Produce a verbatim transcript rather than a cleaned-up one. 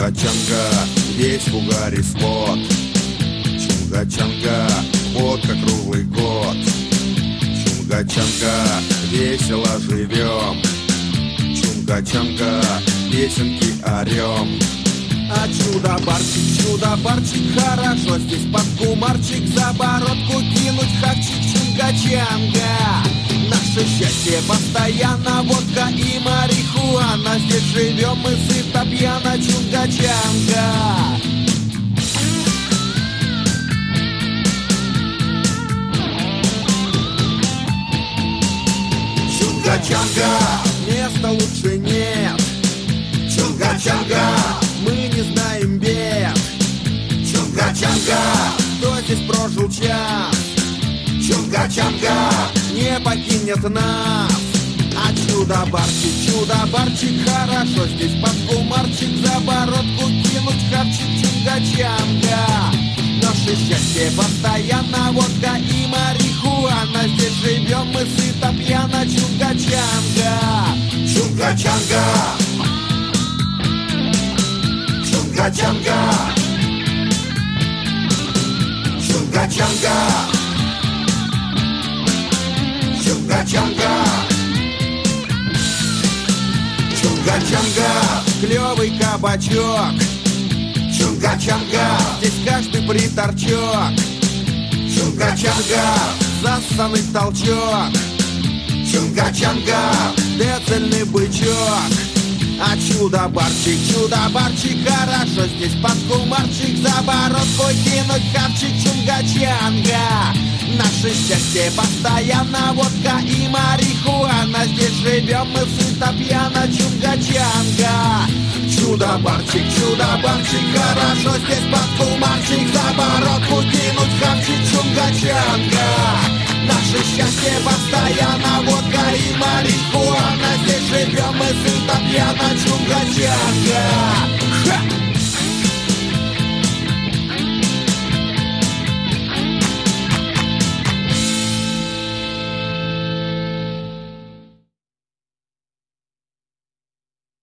Чунга-чанга, весь в угаре спот. Чунга-чанга, водка круглый год. Чунга-чанга, весело живем. Чунга-чанга, песенки орем. А чудо-барчик, чудо-барчик, хорошо здесь под кумарчик, за бородку кинуть хавчик. Чунга-чанга, наше счастье постоянно, водка и марихуана. Здесь живем мы сыто пьяно. Чунга-чанга. Чунга-чанга, места лучше нет. Чунга-чанга, мы не знаем бед. Чунга-чанга, кто здесь прожил час. Чунга-чанга, не покинет нас. А чудо-барчик, чудо-барчик, хорошо здесь под кумарчик, за бородку кинуть хавчик. Чунга-чанга, наше счастье постоянно, водка и марихуана. Здесь живем мы сыто пьяно. Чунга-чанга. Чунга-чанга. Чунга-чанга. Чунга-чанга. Чунга-чанга. Чунга-чанга. Клевый кабачок. Чунга-чанга. Здесь каждый приторчок. Чунга-чанга. Зассанный толчок. Чунга-чанга. Децельный бычок. А чудо-барчик, чудо-барчик, хорошо здесь под кумарчик, за бородку кинуть хавчик. Чунга-чанга, наше счастье постоянно, водка и марихуана. Здесь живем мы сыто пьяно. Чунга-чанга. Чудо-барчик, чудо-барчик, хорошо здесь под кумарчик, за бородку кинуть хавчик. Чунга-чанга, наше счастье постоянно, водка и марихуана. Здесь живем мы сыто пьяно. Чунга-чанга.